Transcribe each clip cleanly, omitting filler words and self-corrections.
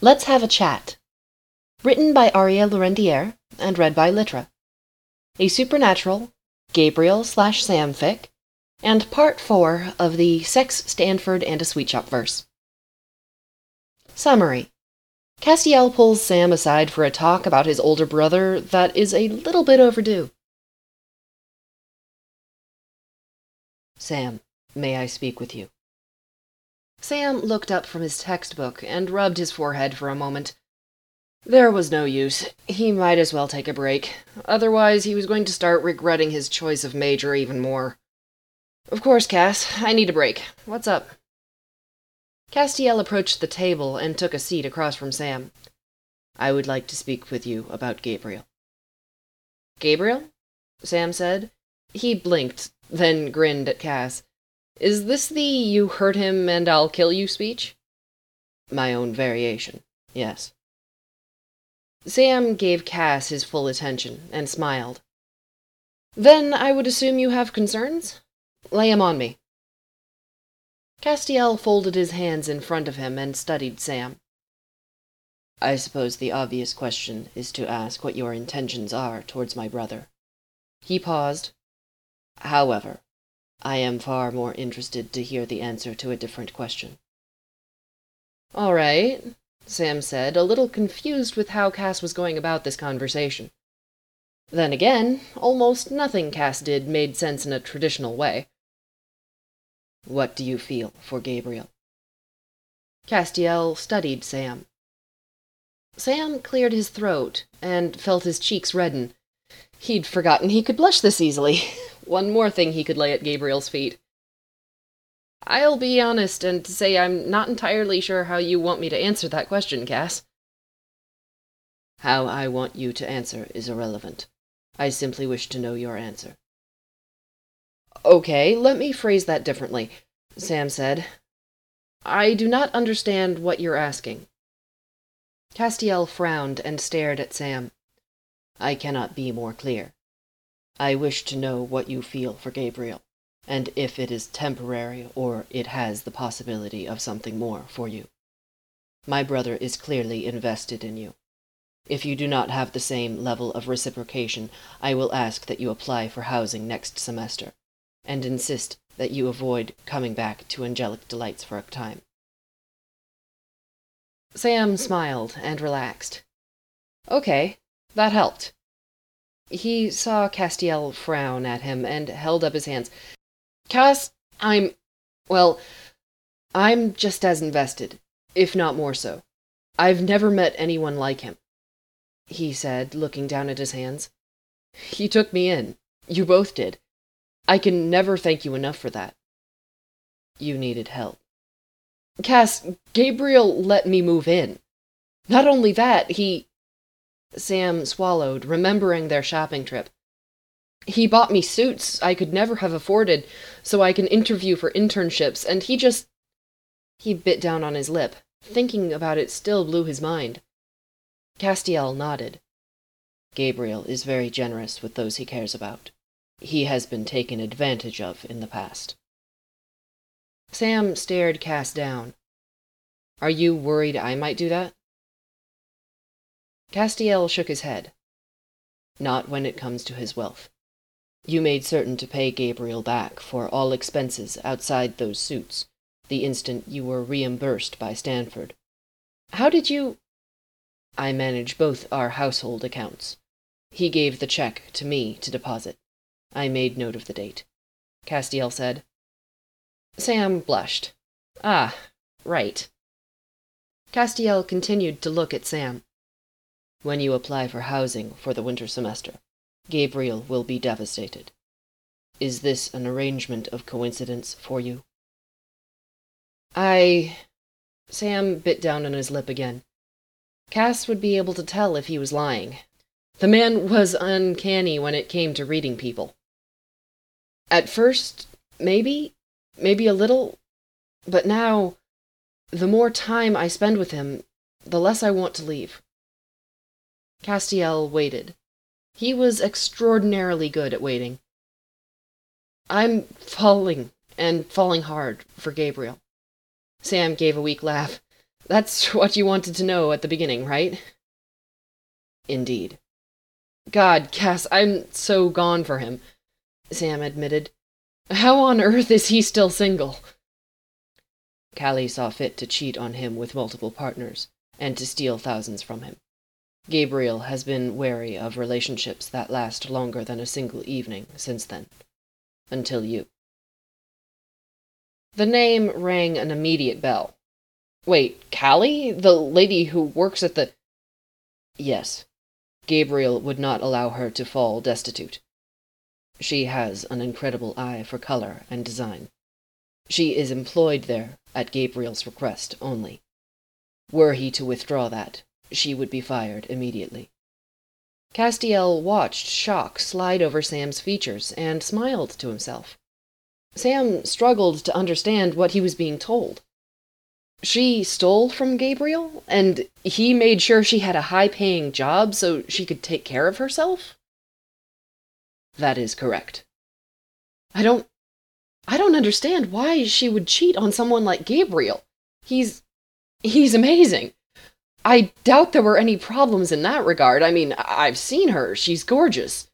Let's Have a Chat. Written by Aria Larendiere and read by Litra. A supernatural, Gabriel/Sam fic, and part 4 of the Sex, Stanford, and a Sweet Shop verse. Summary. Castiel pulls Sam aside for a talk about his older brother that is a little bit overdue. Sam, may I speak with you? Sam looked up from his textbook and rubbed his forehead for a moment. There was no use. He might as well take a break. Otherwise, he was going to start regretting his choice of major even more. Of course, Cass. I need a break. What's up? Castiel approached the table and took a seat across from Sam. I would like to speak with you about Gabriel. Gabriel? Sam said. He blinked, then grinned at Cass. Is this the "you hurt him and I'll kill you" speech? My own variation, yes. Sam gave Cass his full attention and smiled. Then I would assume you have concerns? Lay 'em on me. Castiel folded his hands in front of him and studied Sam. I suppose the obvious question is to ask what your intentions are towards my brother. He paused. However, I am far more interested to hear the answer to a different question. All right, Sam said, a little confused with how Cass was going about this conversation. Then again, almost nothing Cass did made sense in a traditional way. What do you feel for Gabriel? Castiel studied Sam. Sam cleared his throat and felt his cheeks redden. He'd forgotten he could blush this easily. One more thing he could lay at Gabriel's feet. I'll be honest and say I'm not entirely sure how you want me to answer that question, Cass. How I want you to answer is irrelevant. I simply wish to know your answer. Okay, let me phrase that differently, Sam said. I do not understand what you're asking. Castiel frowned and stared at Sam. I cannot be more clear. I wish to know what you feel for Gabriel, and if it is temporary or it has the possibility of something more for you. My brother is clearly invested in you. If you do not have the same level of reciprocation, I will ask that you apply for housing next semester, and insist that you avoid coming back to Angelic Delights for a time. Sam smiled and relaxed. Okay, that helped. He saw Castiel frown at him and held up his hands. Cass, I'm just as invested, if not more so. I've never met anyone like him, he said, looking down at his hands. He took me in. You both did. I can never thank you enough for that. You needed help. Cass, Gabriel let me move in. Not only that, Sam swallowed, remembering their shopping trip. He bought me suits I could never have afforded so I can interview for internships, and he bit down on his lip. Thinking about it still blew his mind. Castiel nodded. Gabriel is very generous with those he cares about. He has been taken advantage of in the past. Sam stared Cass down. Are you worried I might do that? Castiel shook his head. Not when it comes to his wealth. You made certain to pay Gabriel back for all expenses outside those suits, the instant you were reimbursed by Stanford. How did you... I manage both our household accounts. He gave the check to me to deposit. I made note of the date, Castiel said. Sam blushed. Ah, right. Castiel continued to look at Sam. When you apply for housing for the winter semester, Gabriel will be devastated. Is this an arrangement of coincidence for you? Sam bit down on his lip again. Cass would be able to tell if he was lying. The man was uncanny when it came to reading people. At first, maybe a little, but now, the more time I spend with him, the less I want to leave. Castiel waited. He was extraordinarily good at waiting. I'm falling, and falling hard, for Gabriel. Sam gave a weak laugh. That's what you wanted to know at the beginning, right? Indeed. God, Cass, I'm so gone for him, Sam admitted. How on earth is he still single? Callie saw fit to cheat on him with multiple partners, and to steal thousands from him. Gabriel has been wary of relationships that last longer than a single evening since then. Until you. The name rang an immediate bell. Wait, Callie? The lady who works at the... Yes. Gabriel would not allow her to fall destitute. She has an incredible eye for color and design. She is employed there at Gabriel's request only. Were he to withdraw that, she would be fired immediately. Castiel watched shock slide over Sam's features and smiled to himself. Sam struggled to understand what he was being told. She stole from Gabriel, and he made sure she had a high-paying job so she could take care of herself? That is correct. I don't understand why she would cheat on someone like Gabriel. He's amazing. I doubt there were any problems in that regard. I mean, I've seen her. She's gorgeous.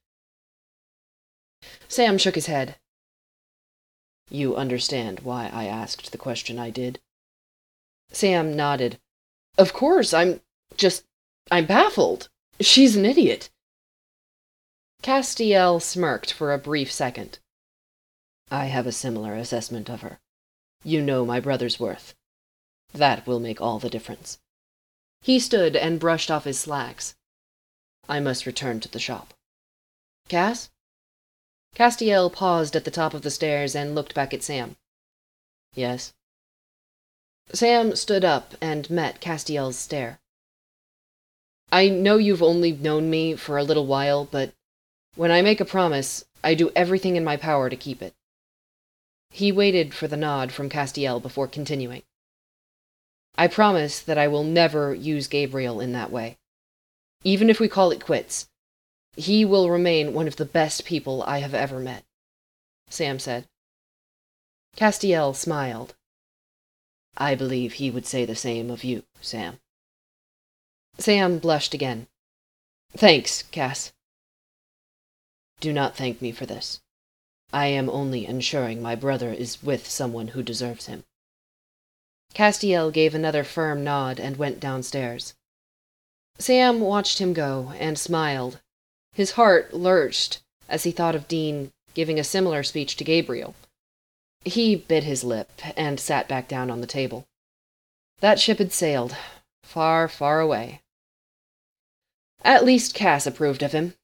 Sam shook his head. You understand why I asked the question I did? Sam nodded. Of course, I'm baffled. She's an idiot. Castiel smirked for a brief second. I have a similar assessment of her. You know my brother's worth. That will make all the difference. He stood and brushed off his slacks. I must return to the shop. Cass? Castiel paused at the top of the stairs and looked back at Sam. Yes? Sam stood up and met Castiel's stare. I know you've only known me for a little while, but when I make a promise, I do everything in my power to keep it. He waited for the nod from Castiel before continuing. I promise that I will never use Gabriel in that way. Even if we call it quits, he will remain one of the best people I have ever met, Sam said. Castiel smiled. I believe he would say the same of you, Sam. Sam blushed again. Thanks, Cass. Do not thank me for this. I am only ensuring my brother is with someone who deserves him. Castiel gave another firm nod and went downstairs. Sam watched him go and smiled. His heart lurched as he thought of Dean giving a similar speech to Gabriel. He bit his lip and sat back down on the table. That ship had sailed, far, far away. At least Cass approved of him.